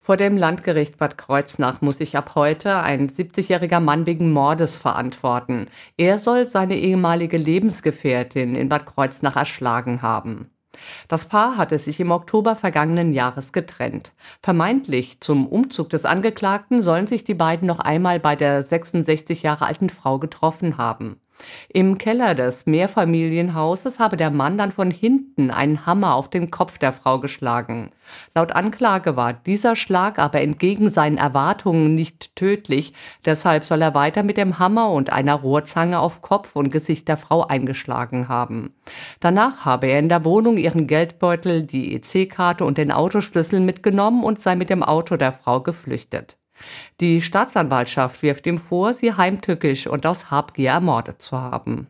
Vor dem Landgericht Bad Kreuznach muss sich ab heute ein 70-jähriger Mann wegen Mordes verantworten. Er soll seine ehemalige Lebensgefährtin in Bad Kreuznach erschlagen haben. Das Paar hatte sich im Oktober vergangenen Jahres getrennt. Vermeintlich zum Umzug des Angeklagten sollen sich die beiden noch einmal bei der 66 Jahre alten Frau getroffen haben. Im Keller des Mehrfamilienhauses habe der Mann dann von hinten einen Hammer auf den Kopf der Frau geschlagen. Laut Anklage war dieser Schlag aber entgegen seinen Erwartungen nicht tödlich, deshalb soll er weiter mit dem Hammer und einer Rohrzange auf Kopf und Gesicht der Frau eingeschlagen haben. Danach habe er in der Wohnung ihren Geldbeutel, die EC-Karte und den Autoschlüssel mitgenommen und sei mit dem Auto der Frau geflüchtet. Die Staatsanwaltschaft wirft ihm vor, sie heimtückisch und aus Habgier ermordet zu haben.